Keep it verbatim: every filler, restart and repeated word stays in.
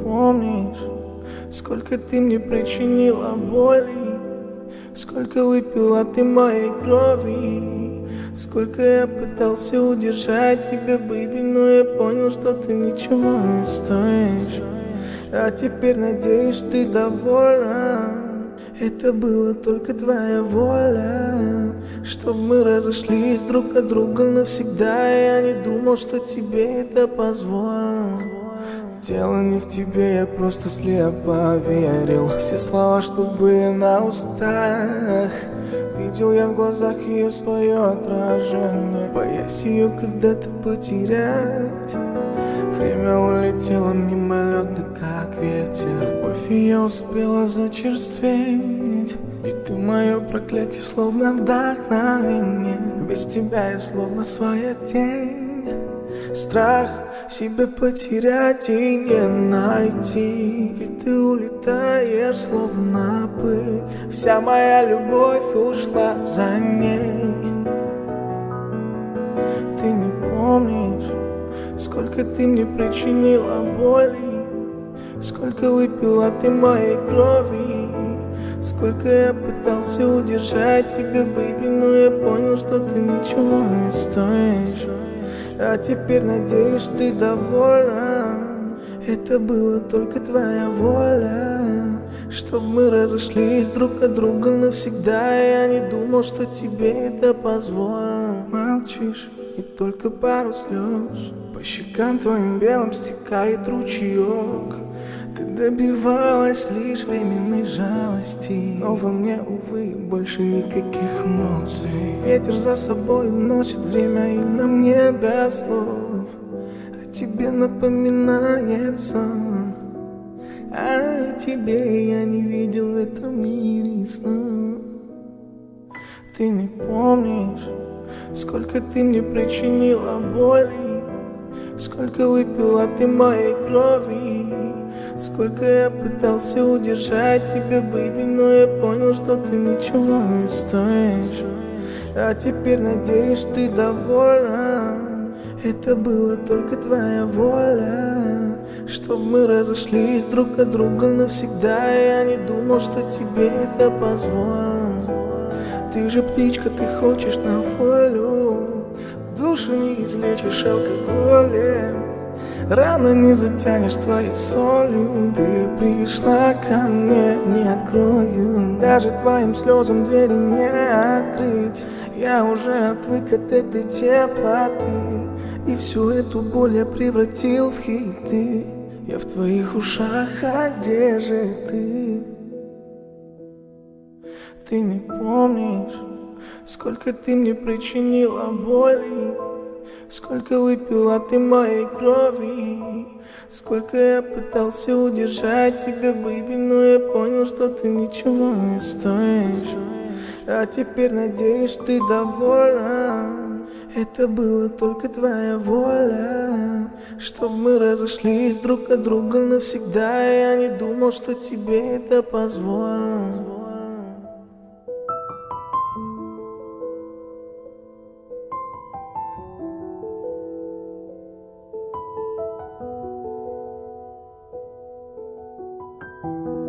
помнишь, сколько ты мне причинила боли, сколько выпила ты моей крови, сколько я пытался удержать тебя, бэйби, но я понял, что ты ничего не стоишь. А теперь, надеюсь, ты довольна. Это была только твоя воля, чтоб мы разошлись друг от друга навсегда. Я не думал, что тебе это позволю. Дело не в тебе, я просто слепо верил. Все слова, что были на устах, видел я в глазах ее свое отражение, боясь ее когда-то потерять. Время улетело мимолетно, как ветер. Любовь ее успела зачерстветь. Ведь ты мое проклятие, словно вдохновение. Без тебя я словно своя тень. Страх себя потерять и не найти. Ведь ты улетаешь, словно пыль. Вся моя любовь ушла за ней. Ты не помнишь, сколько ты мне причинила боли, сколько выпила ты моей крови, сколько я пытался удержать тебя, бэйби, но я понял, что ты ничего не стоишь. А теперь, надеюсь, ты довольна. Это была только твоя воля, чтоб мы разошлись друг от друга навсегда. Я не думал, что тебе это позволю. Молчишь, и только пару слез по щекам твоим белым стекает ручеек. Ты добивалась лишь временной жалости, но во мне, увы, больше никаких эмоций. Ветер за собой носит время, и на мне до слов о тебе напоминает сон. А тебе я не видел в этом мире сна. Ты не помнишь, сколько ты мне причинила боли, сколько выпила ты моей крови, сколько я пытался удержать тебя, бэйби, но я понял, что ты ничего не стоишь. А теперь, надеюсь, ты довольна. Это была только твоя воля, чтоб мы разошлись друг от друга навсегда. Я не думал, что тебе это позволю. Ты же птичка, ты хочешь на волю, душу не излечишь алкоголем, рано не затянешь твоей солью. Ты пришла ко мне, не открою, даже твоим слезам двери не открыть. Я уже отвык от этой теплоты, и всю эту боль я превратил в хиты. Я в твоих ушах, а где же ты? Ты не помнишь, сколько ты мне причинила боли, сколько выпила ты моей крови, сколько я пытался удержать тебя, бэйби, но я понял, что ты ничего не стоишь. А теперь, надеюсь, ты довольна. Это была только твоя воля, чтоб мы разошлись друг от друга навсегда. Я не думал, что тебе это позволю. Thank you.